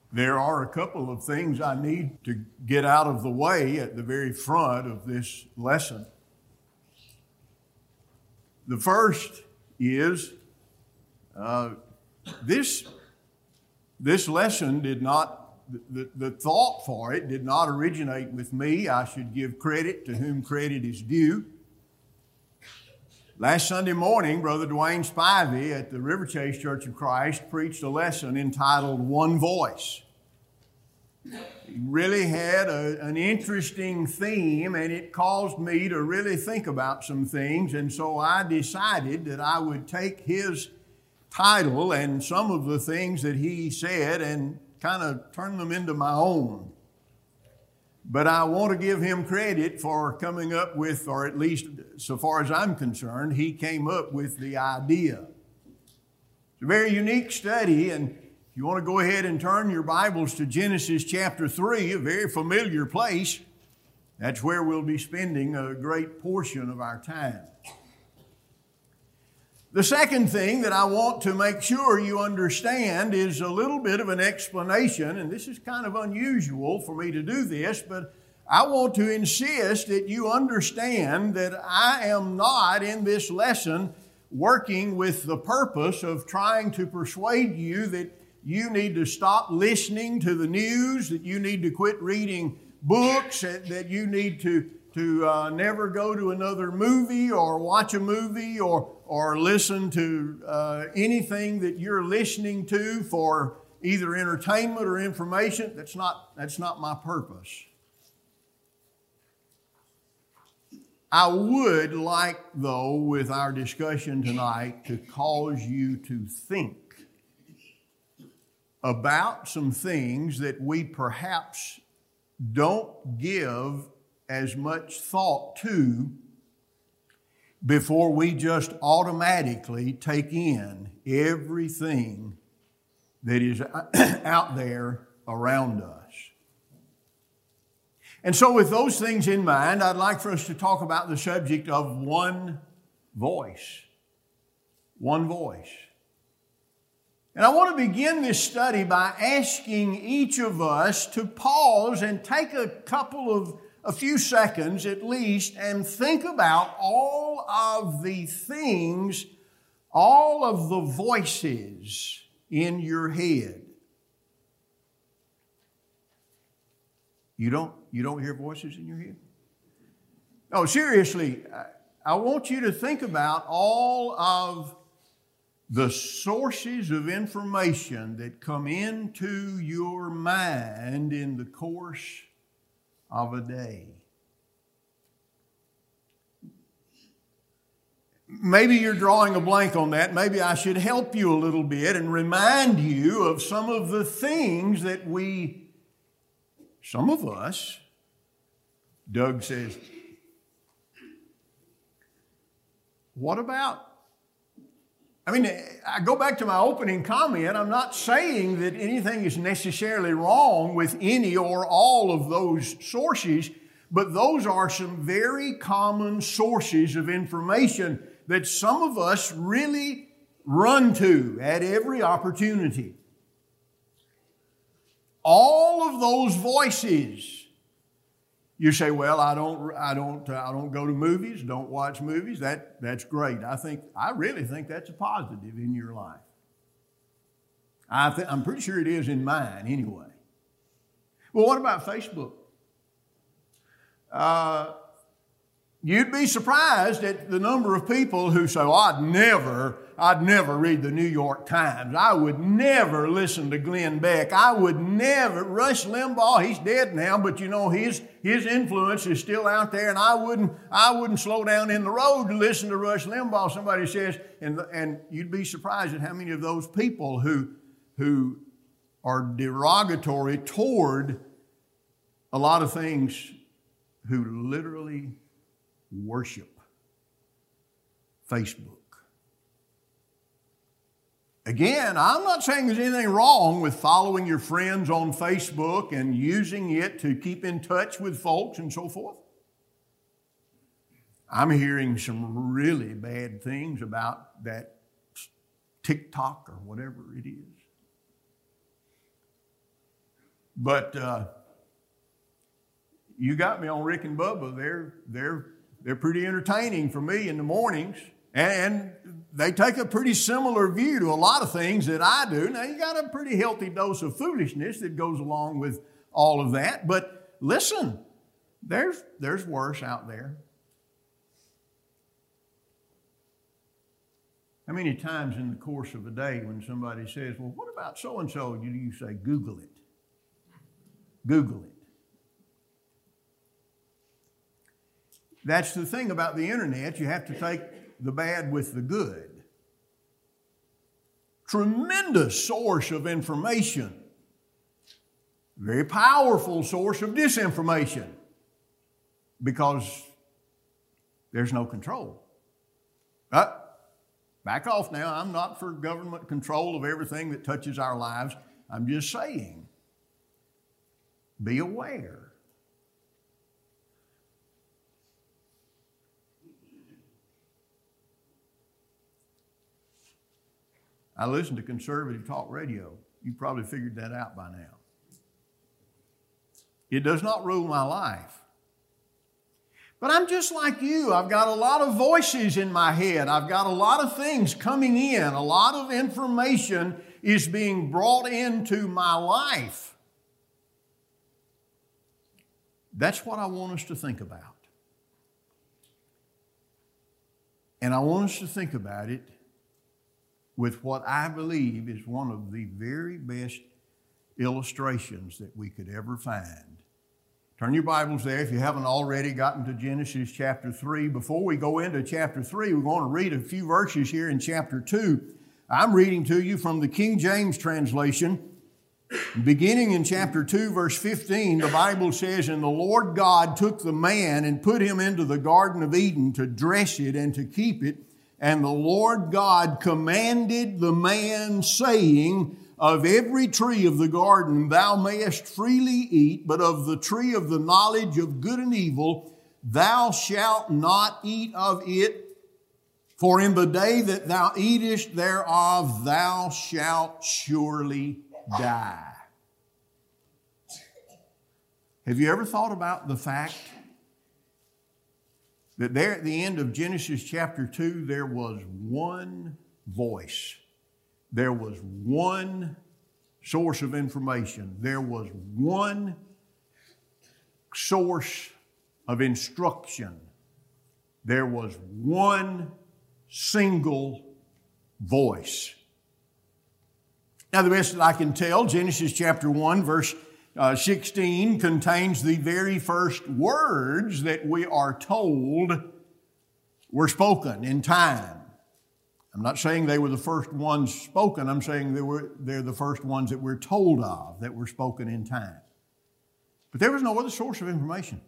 There are a couple of things I need to get out of the way at the very front of this lesson. The first is this lesson did not, the thought for it did not originate with me. I should give credit to whom credit is due. Last Sunday morning, Brother Dwayne Spivey at the River Chase Church of Christ preached a lesson entitled One Voice. He really had an interesting theme, and it caused me to really think about some things, and so I decided that I would take his title and some of the things that he said and kind of turn them into my own. But I want to give him credit for coming up with, or at least so far as I'm concerned, he came up with the idea. It's a very unique study, and if you want to go ahead and turn your Bibles to Genesis chapter 3, a very familiar place, that's where we'll be spending a great portion of our time. The second thing that I want to make sure you understand is a little bit of an explanation, and this is kind of unusual for me to do this, but I want to insist that you understand that I am not in this lesson working with the purpose of trying to persuade you that you need to stop listening to the news, that you need to quit reading books, that you need to never go to another movie or watch a movie or listen to anything that you're listening to for either entertainment or information. That's not my purpose. I would like, though, with our discussion tonight, to cause you to think about some things that we perhaps don't give as much thought to before we just automatically take in everything that is out there around us. And so with those things in mind, I'd like for us to talk about the subject of one voice. One voice. And I want to begin this study by asking each of us to pause and take a few seconds at least and think about all of the things, all of the voices in your head. You don't hear voices in your head? No, seriously, I want you to think about all of the sources of information that come into your mind in the course of a day. Maybe you're drawing a blank on that. Maybe I should help you a little bit and remind you of some of the things that some of us, Doug says, what about? I go back to my opening comment. I'm not saying that anything is necessarily wrong with any or all of those sources, but those are some very common sources of information that some of us really run to at every opportunity. All of those voices. You say, well, I don't go to movies, don't watch movies. That's great. I really think that's a positive in your life. I'm pretty sure it is in mine anyway. Well, what about Facebook? You'd be surprised at the number of people who say, well, I'd never read the New York Times. I would never listen to Glenn Beck. I would never, Rush Limbaugh, he's dead now, but his influence is still out there, and I wouldn't slow down in the road to listen to Rush Limbaugh, somebody says, and you'd be surprised at how many of those people who are derogatory toward a lot of things, who literally worship Facebook. Again, I'm not saying there's anything wrong with following your friends on Facebook and using it to keep in touch with folks and so forth. I'm hearing some really bad things about that TikTok or whatever it is. But you got me on Rick and Bubba. They're pretty entertaining for me in the mornings. And they take a pretty similar view to a lot of things that I do. Now, you got a pretty healthy dose of foolishness that goes along with all of that. But listen, there's worse out there. How many times in the course of a day when somebody says, well, what about so-and-so? You say, Google it. Google it. That's the thing about the internet. You have to take the bad with the good. Tremendous source of information. Very powerful source of disinformation because there's no control. Back off now. I'm not for government control of everything that touches our lives. I'm just saying, be aware. I listen to conservative talk radio. You probably figured that out by now. It does not rule my life. But I'm just like you. I've got a lot of voices in my head. I've got a lot of things coming in. A lot of information is being brought into my life. That's what I want us to think about. And I want us to think about it with what I believe is one of the very best illustrations that we could ever find. Turn your Bibles there if you haven't already gotten to Genesis chapter 3. Before we go into chapter 3, we're going to read a few verses here in chapter 2. I'm reading to you from the King James translation. Beginning in chapter 2, verse 15, the Bible says, "And the Lord God took the man and put him into the Garden of Eden to dress it and to keep it. And the Lord God commanded the man, saying, Of every tree of the garden thou mayest freely eat, but of the tree of the knowledge of good and evil thou shalt not eat of it, for in the day that thou eatest thereof thou shalt surely die." Have you ever thought about the fact that there at the end of Genesis chapter 2, there was one voice. There was one source of information. There was one source of instruction. There was one single voice. Now, the best that I can tell, Genesis chapter 1, verse 16 contains the very first words that we are told were spoken in time. I'm not saying they were the first ones spoken. I'm saying they're the first ones that we're told of that were spoken in time. But there was no other source of information.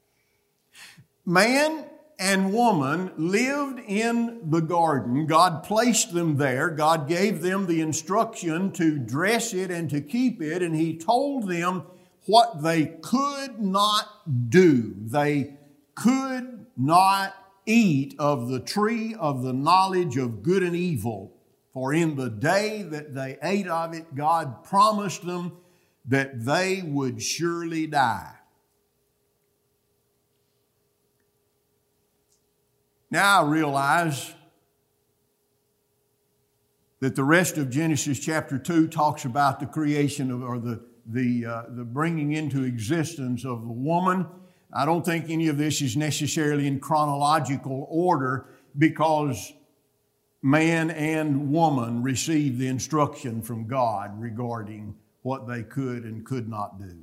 Man and woman lived in the garden. God placed them there. God gave them the instruction to dress it and to keep it, and He told them what they could not do. They could not eat of the tree of the knowledge of good and evil, for in the day that they ate of it, God promised them that they would surely die. Now I realize that the rest of Genesis chapter 2 talks about the creation of, or the bringing into existence of the woman. I don't think any of this is necessarily in chronological order because man and woman received the instruction from God regarding what they could and could not do.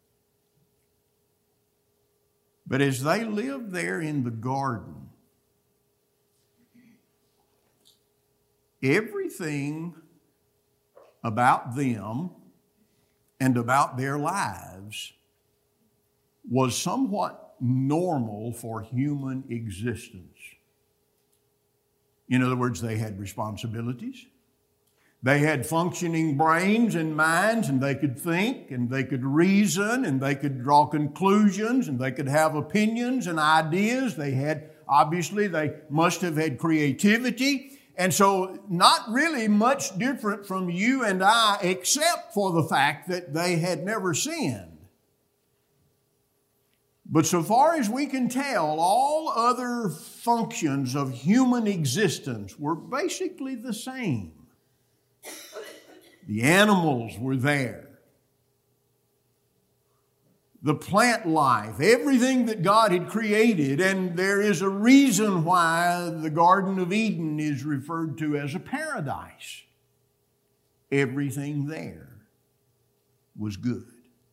But as they lived there in the garden, everything about them and about their lives was somewhat normal for human existence. In other words, they had responsibilities. They had functioning brains and minds, and they could think, and they could reason, and they could draw conclusions, and they could have opinions and ideas. They must have had creativity. And so not really much different from you and I, except for the fact that they had never sinned. But so far as we can tell, all other functions of human existence were basically the same. The animals were there. The plant life, everything that God had created, and there is a reason why the Garden of Eden is referred to as a paradise. Everything there was good.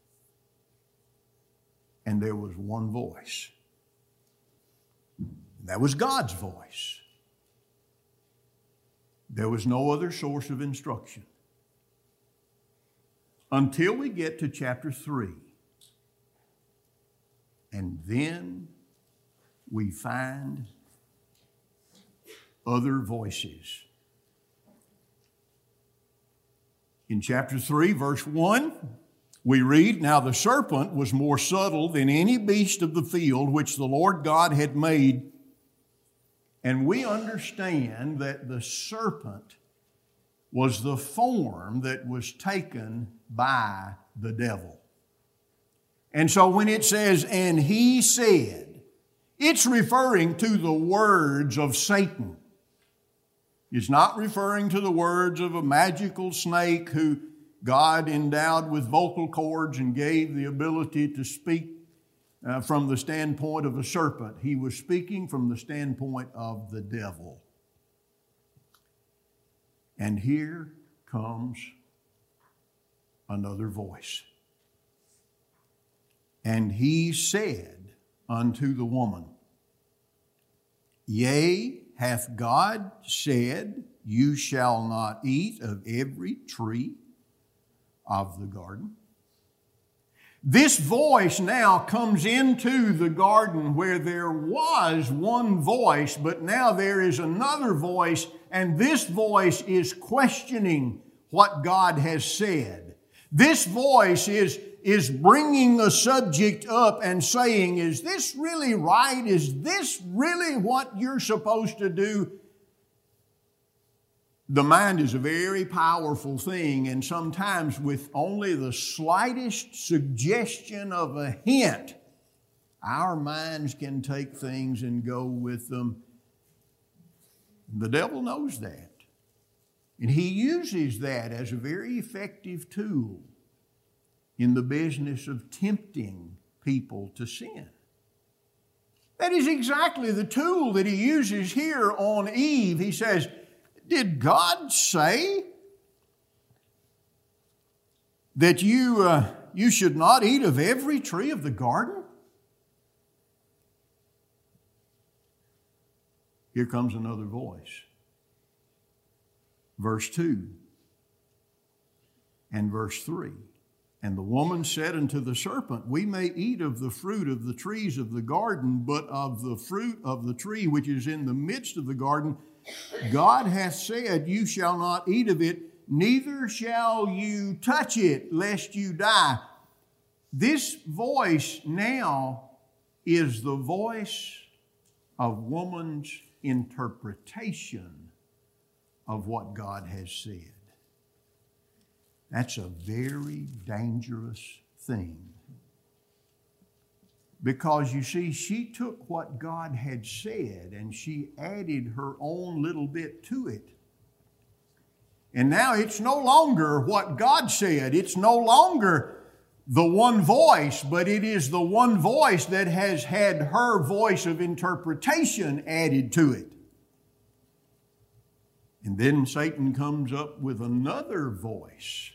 And there was one voice. That was God's voice. There was no other source of instruction. Until we get to chapter 3. And then we find other voices. In chapter 3, verse 1, we read, "Now the serpent was more subtle than any beast of the field which the Lord God had made." And we understand that the serpent was the form that was taken by the devil. And so when it says, "and he said," it's referring to the words of Satan. It's not referring to the words of a magical snake who God endowed with vocal cords and gave the ability to speak from the standpoint of a serpent. He was speaking from the standpoint of the devil. And here comes another voice. "And he said unto the woman, Yea, hath God said, You shall not eat of every tree of the garden?" This voice now comes into the garden where there was one voice, but now there is another voice, and this voice is questioning what God has said. This voice is bringing the subject up and saying, "Is this really right? Is this really what you're supposed to do?" The mind is a very powerful thing, and sometimes with only the slightest suggestion of a hint, our minds can take things and go with them. The devil knows that. And he uses that as a very effective tool in the business of tempting people to sin. That is exactly the tool that he uses here on Eve. He says, "Did God say that you should not eat of every tree of the garden?" Here comes another voice. Verse 2 and verse 3. "And the woman said unto the serpent, We may eat of the fruit of the trees of the garden, but of the fruit of the tree which is in the midst of the garden, God hath said, You shall not eat of it, neither shall you touch it, lest you die." This voice now is the voice of woman's interpretation of what God has said. That's a very dangerous thing. Because you see, she took what God had said and she added her own little bit to it. And now it's no longer what God said. It's no longer the one voice, but it is the one voice that has had her voice of interpretation added to it. And then Satan comes up with another voice.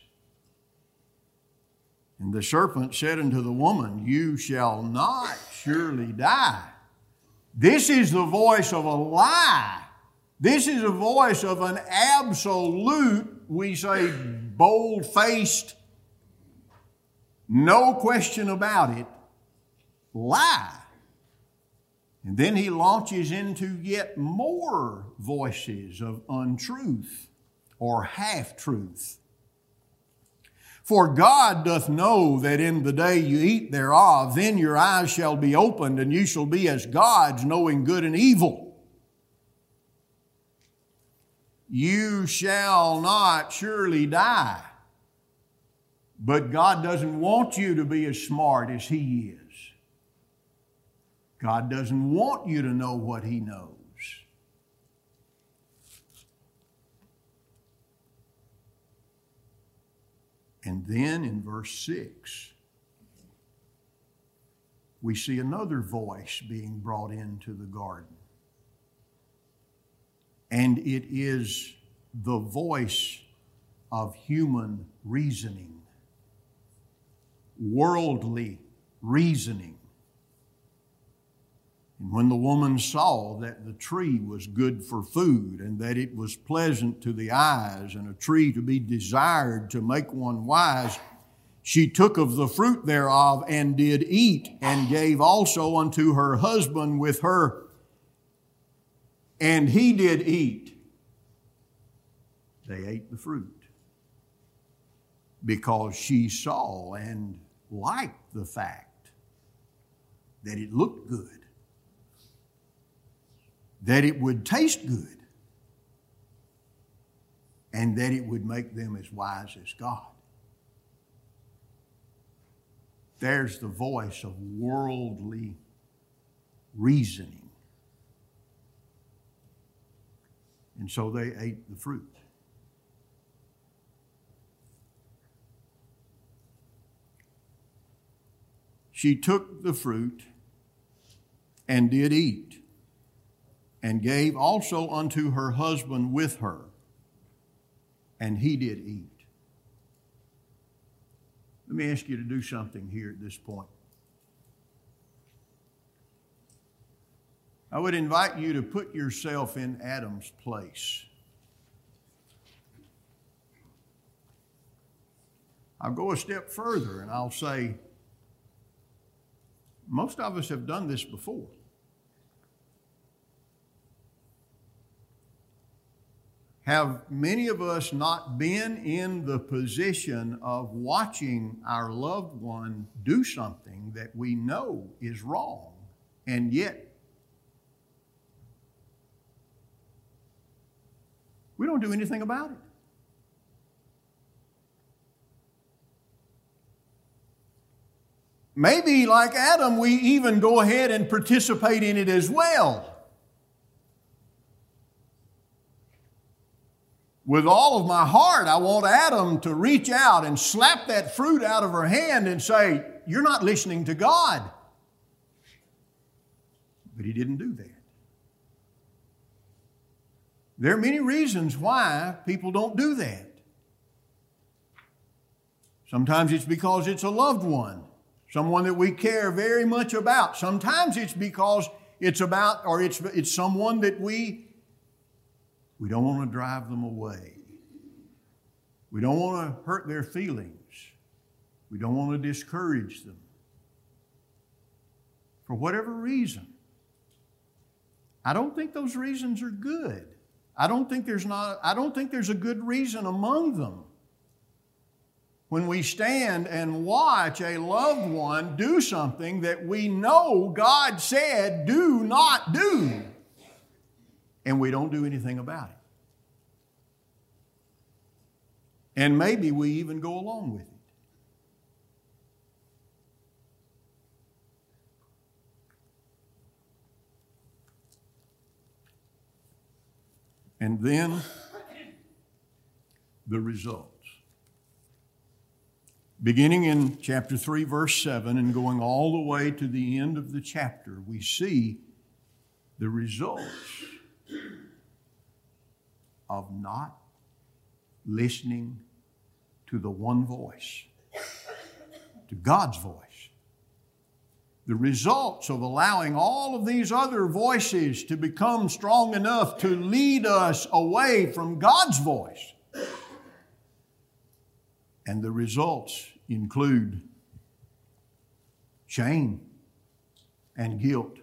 "And the serpent said unto the woman, You shall not surely die." This is the voice of a lie. This is a voice of an absolute, we say, bold-faced, no question about it, lie. And then he launches into yet more voices of untruth or half-truth. "For God doth know that in the day you eat thereof, then your eyes shall be opened, and you shall be as gods, knowing good and evil." you shall not surely die. But God doesn't want you to be as smart as He is. God doesn't want you to know what He knows. And then in verse 6, we see another voice being brought into the garden. And it is the voice of human reasoning, worldly reasoning. And when the woman saw that the tree was good for food, and that it was pleasant to the eyes, and a tree to be desired to make one wise, she took of the fruit thereof and did eat, and gave also unto her husband with her, and he did eat. They ate the fruit because she saw and liked the fact that it looked good, that it would taste good, and that it would make them as wise as God. There's the voice of worldly reasoning. And so they ate the fruit. She took the fruit and did eat, and gave also unto her husband with her, and he did eat. Let me ask you to do something here at this point. I would invite you to put yourself in Adam's place. I'll go a step further and I'll say, most of us have done this before. Have many of us not been in the position of watching our loved one do something that we know is wrong, and yet we don't do anything about it? Maybe, like Adam, we even go ahead and participate in it as well. With all of my heart, I want Adam to reach out and slap that fruit out of her hand and say, "You're not listening to God." But he didn't do that. There are many reasons why people don't do that. Sometimes it's because it's a loved one, someone that we care very much about. Sometimes it's because it's about, or it's someone that we don't want to drive them away. We don't want to hurt their feelings. We don't want to discourage them. For whatever reason. I don't think those reasons are good. I don't think there's a good reason among them. When we stand and watch a loved one do something that we know God said do not do, and we don't do anything about it. And maybe we even go along with it. And then the results. Beginning in chapter 3, verse 7, and going all the way to the end of the chapter, we see the results of not listening to the one voice, to God's voice. The results of allowing all of these other voices to become strong enough to lead us away from God's voice. And the results include shame and guilt.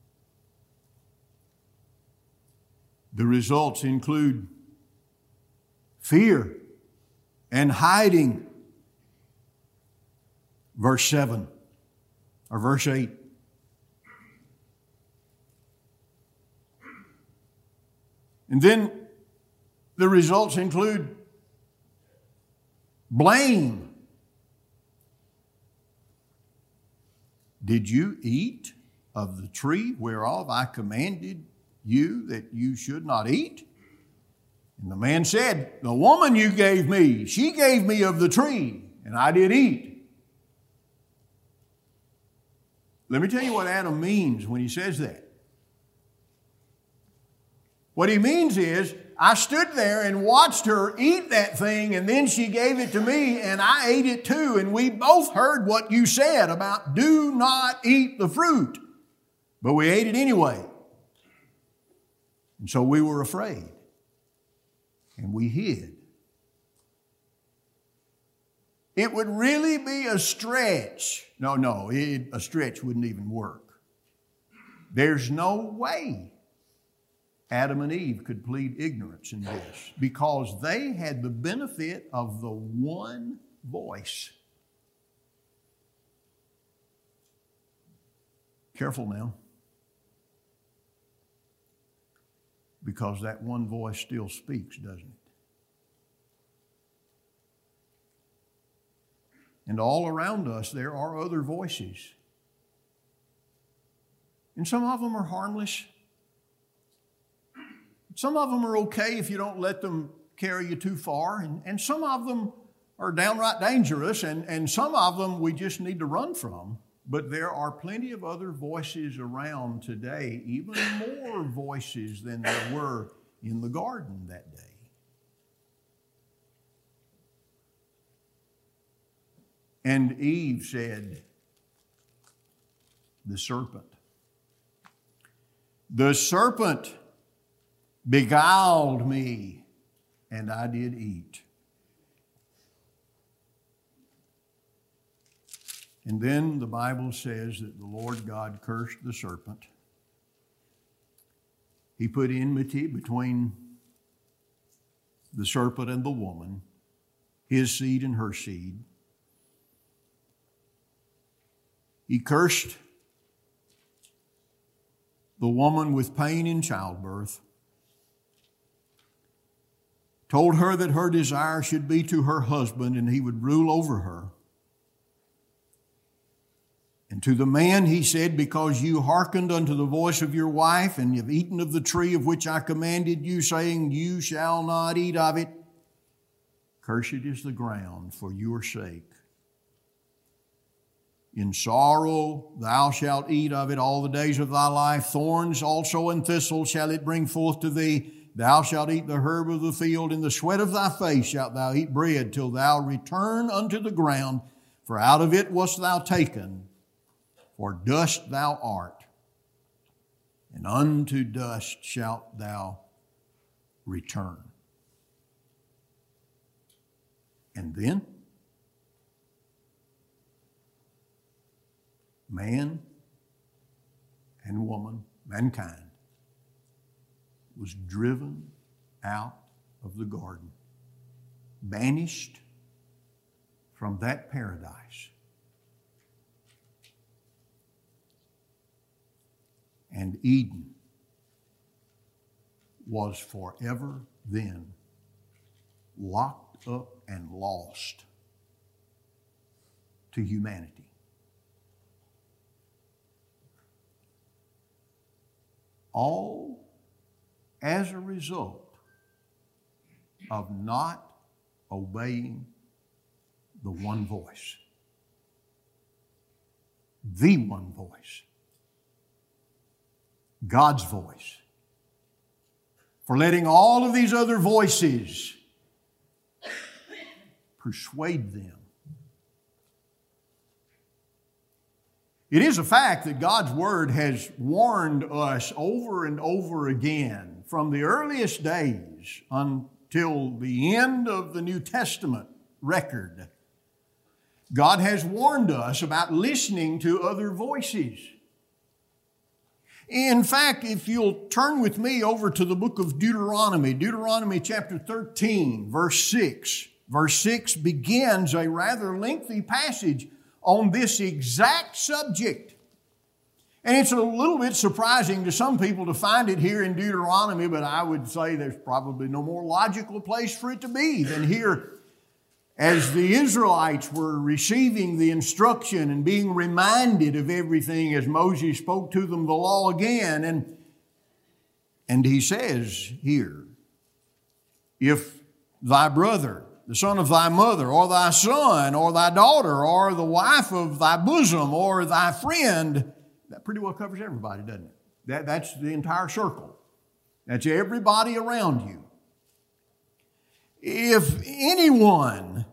The results include fear and hiding. Verse 7 or verse 8. And then The results include blame. Did you eat of the tree whereof I commanded you that you should not eat? And the man said, the woman you gave me, she gave me of the tree, and I did eat. Let me tell you what Adam means when he says that. What he means is, I stood there and watched her eat that thing, and then she gave it to me, and I ate it too, and we both heard what you said about do not eat the fruit. But we ate it anyway. And so we were afraid, and we hid. It would really be a stretch. A stretch wouldn't even work. There's no way Adam and Eve could plead ignorance in this because they had the benefit of the one voice. Careful now, because that one voice still speaks, doesn't it? And all around us there are other voices. And some of them are harmless. Some of them are okay if you don't let them carry you too far. And some of them are downright dangerous. And some of them we just need to run from. But there are plenty of other voices around today, even more voices than there were in the garden that day. And Eve said, the serpent beguiled me, and I did eat. And then the Bible says that the Lord God cursed the serpent. He put enmity between the serpent and the woman, his seed and her seed. He cursed the woman with pain in childbirth, told her that her desire should be to her husband and he would rule over her. And to the man he said, because you hearkened unto the voice of your wife and have eaten of the tree of which I commanded you, saying, you shall not eat of it, cursed is the ground for your sake. In sorrow thou shalt eat of it all the days of thy life. Thorns also and thistles shall it bring forth to thee. Thou shalt eat the herb of the field. In the sweat of thy face shalt thou eat bread till thou return unto the ground. For out of it wast thou taken, for dust thou art, and unto dust shalt thou return. And then man and woman, mankind, was driven out of the garden, banished from that paradise. And Eden was forever then locked up and lost to humanity. All as a result of not obeying the one voice. The one voice. God's voice. For letting all of these other voices persuade them. It is a fact that God's Word has warned us over and over again from the earliest days until the end of the New Testament record. God has warned us about listening to other voices. In fact, if you'll turn with me over to the book of Deuteronomy, Deuteronomy chapter 13, verse 6. Verse 6 begins a rather lengthy passage on this exact subject. And it's a little bit surprising to some people to find it here in Deuteronomy, but I would say there's probably no more logical place for it to be than here as the Israelites were receiving the instruction and being reminded of everything as Moses spoke to them the law again. And he says here, if thy brother, the son of thy mother, or thy son, or thy daughter, or the wife of thy bosom, or thy friend, that pretty well covers everybody, doesn't it? That's the entire circle. That's everybody around you. If anyone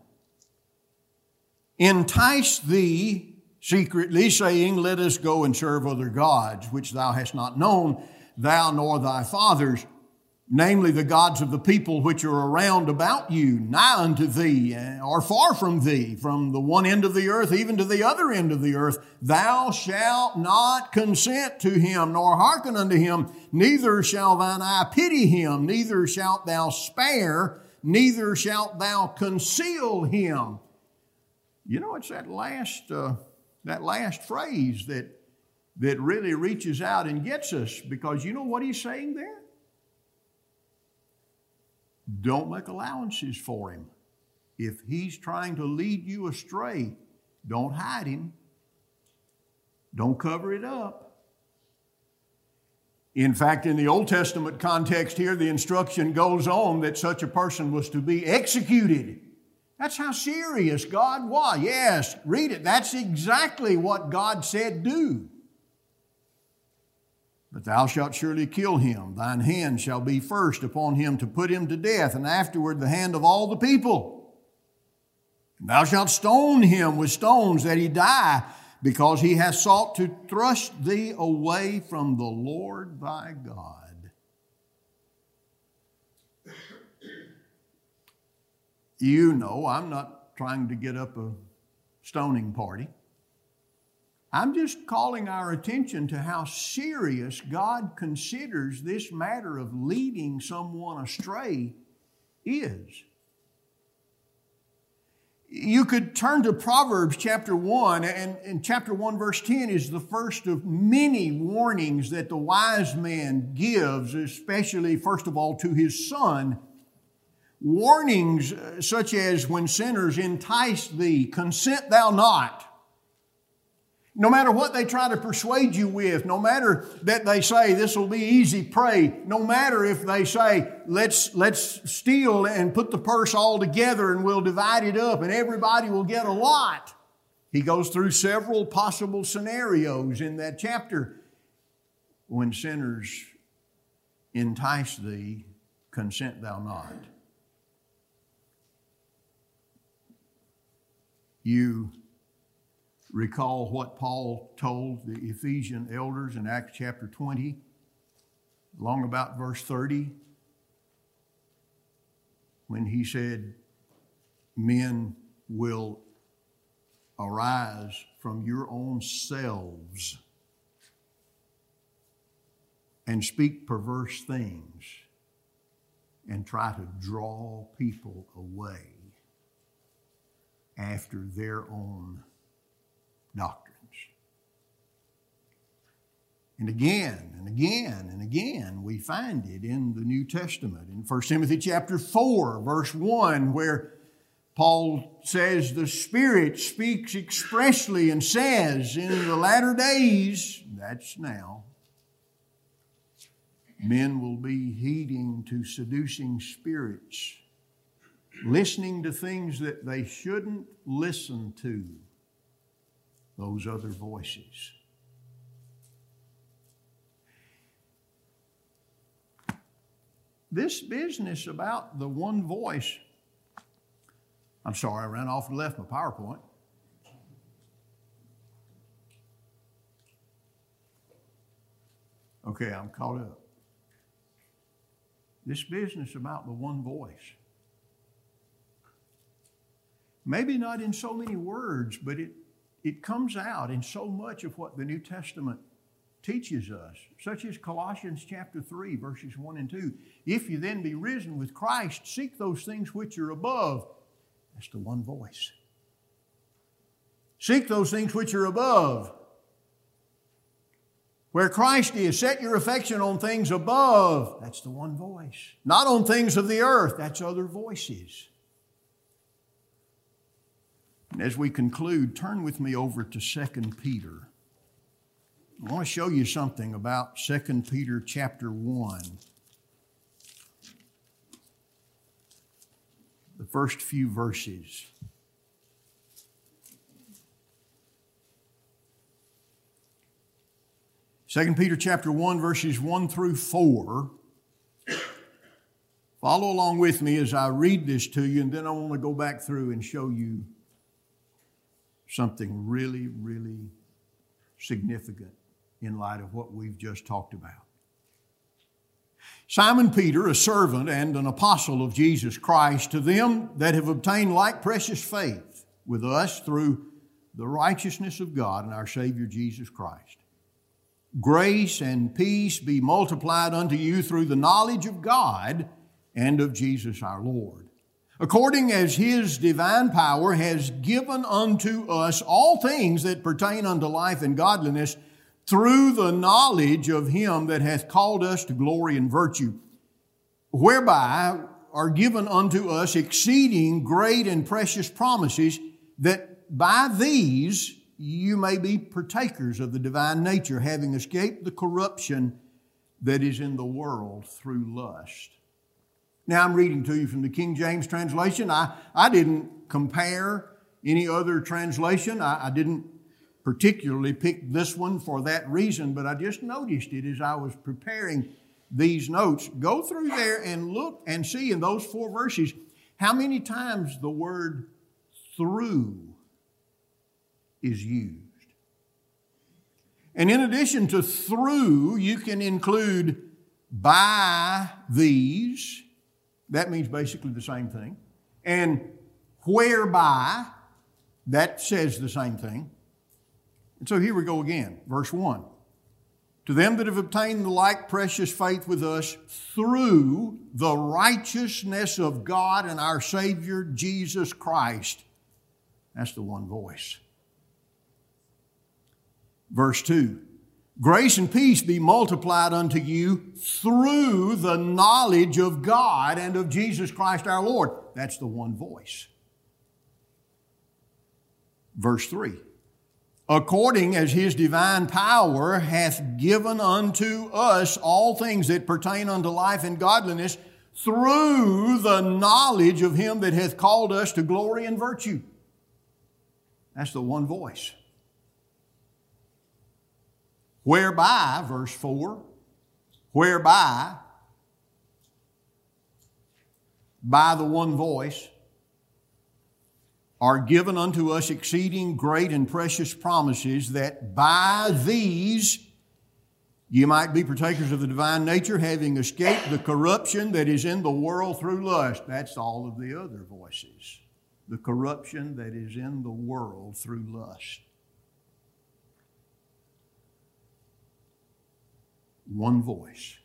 entice thee secretly, saying, let us go and serve other gods, which thou hast not known, thou nor thy fathers, namely the gods of the people which are around about you, nigh unto thee, or far from thee, from the one end of the earth even to the other end of the earth, thou shalt not consent to him, nor hearken unto him, neither shall thine eye pity him, neither shalt thou spare, neither shalt thou conceal him. You know, it's that last phrase that really reaches out and gets us, because you know what he's saying there? Don't make allowances for him. If he's trying to lead you astray, don't hide him. Don't cover it up. In fact, in the Old Testament context here, the instruction goes on that such a person was to be executed. That's how serious God was. Yes, read it. That's exactly what God said do. But thou shalt surely kill him. Thine hand shall be first upon him to put him to death, and afterward the hand of all the people. Thou shalt stone him with stones that he die, because he hath sought to thrust thee away from the Lord thy God. You know, I'm not trying to get up a stoning party. I'm just calling our attention to how serious God considers this matter of leading someone astray is. You could turn to Proverbs chapter 1, and chapter 1 verse 10 is the first of many warnings that the wise man gives, especially first of all to his son. Warnings such as, when sinners entice thee, consent thou not. No matter what they try to persuade you with, no matter that they say this will be easy, pray, no matter if they say let's steal and put the purse all together and we'll divide it up and everybody will get a lot. He goes through several possible scenarios in that chapter. When sinners entice thee, consent thou not. You recall what Paul told the Ephesian elders in Acts chapter 20, along about verse 30, when he said, men will arise from your own selves and speak perverse things and try to draw people away after their own doctrines. And again and again and again, we find it in the New Testament. In 1 Timothy chapter 4, verse 1, where Paul says the Spirit speaks expressly and says, in the latter days, that's now, men will be heeding to seducing spirits, listening to things that they shouldn't listen to, those other voices. This business about the one voice, I'm sorry, I ran off and left my PowerPoint. Okay, I'm caught up. This business about the one voice, maybe not in so many words, but it comes out in so much of what the New Testament teaches us, such as Colossians chapter 3, verses 1 and 2. If you then be risen with Christ, seek those things which are above. That's the one voice. Seek those things which are above. Where Christ is, set your affection on things above. That's the one voice. Not on things of the earth. That's other voices. And as we conclude, turn with me over to 2 Peter. I want to show you something about 2 Peter chapter 1. The first few verses. Second Peter chapter 1, verses 1 through 4. Follow along with me as I read this to you, and then I want to go back through and show you something really, really significant in light of what we've just talked about. Simon Peter, a servant and an apostle of Jesus Christ, to them that have obtained like precious faith with us through the righteousness of God and our Savior Jesus Christ. Grace and peace be multiplied unto you through the knowledge of God and of Jesus our Lord, according as His divine power has given unto us all things that pertain unto life and godliness, through the knowledge of Him that hath called us to glory and virtue, whereby are given unto us exceeding great and precious promises, that by these you may be partakers of the divine nature, having escaped the corruption that is in the world through lust. Now I'm reading to you from the King James translation. I didn't compare any other translation. I didn't particularly pick this one for that reason, but I just noticed it as I was preparing these notes. Go through there and look and see in those 4 verses how many times the word through is used. And in addition to through, you can include by these. That means basically the same thing. And whereby, that says the same thing. And so here we go again, verse 1. To them that have obtained the like precious faith with us through the righteousness of God and our Savior Jesus Christ. That's the one voice. Verse 2. Grace and peace be multiplied unto you through the knowledge of God and of Jesus Christ our Lord. That's the one voice. Verse 3. According as His divine power hath given unto us all things that pertain unto life and godliness, through the knowledge of Him that hath called us to glory and virtue. That's the one voice. Whereby, verse 4, whereby, by the one voice, are given unto us exceeding great and precious promises, that by these you might be partakers of the divine nature, having escaped the corruption that is in the world through lust. That's all of the other voices. The corruption that is in the world through lust. One voice.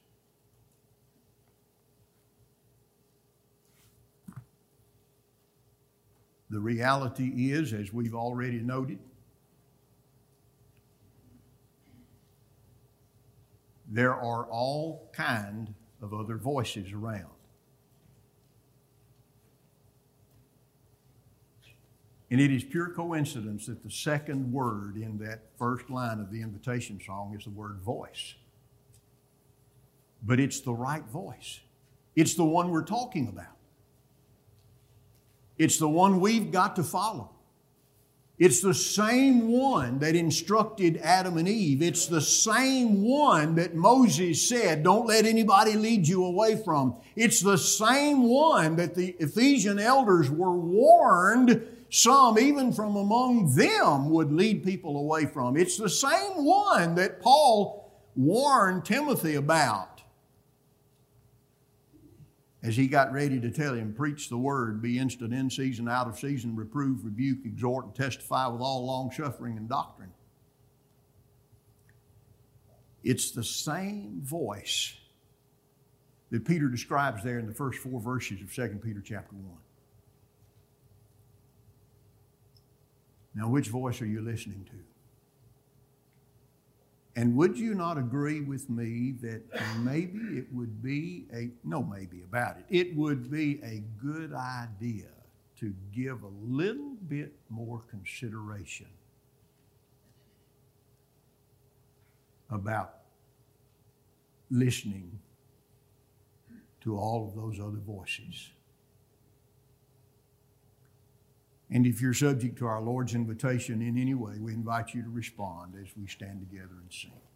The reality is, as we've already noted, there are all kind of other voices around. And it is pure coincidence that the second word in that first line of the invitation song is the word voice. But it's the right voice. It's the one we're talking about. It's the one we've got to follow. It's the same one that instructed Adam and Eve. It's the same one that Moses said, don't let anybody lead you away from. It's the same one that the Ephesian elders were warned some, even from among them, would lead people away from. It's the same one that Paul warned Timothy about as he got ready to tell him, preach the word, be instant in season, out of season, reprove, rebuke, exhort, and testify with all long-suffering and doctrine. It's the same voice that Peter describes there in the first 4 verses of 2 Peter chapter 1. Now, which voice are you listening to? And would you not agree with me that maybe it would be it would be a good idea to give a little bit more consideration about listening to all of those other voices. And if you're subject to our Lord's invitation in any way, we invite you to respond as we stand together and sing.